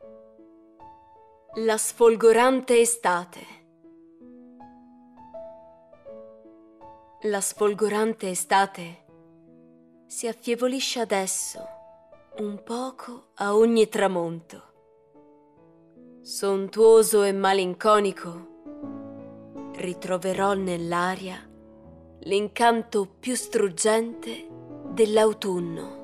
La sfolgorante estate. La sfolgorante estate si affievolisce adesso, un poco a ogni tramonto. Sontuoso e malinconico, ritroverò nell'aria l'incanto più struggente dell'autunno.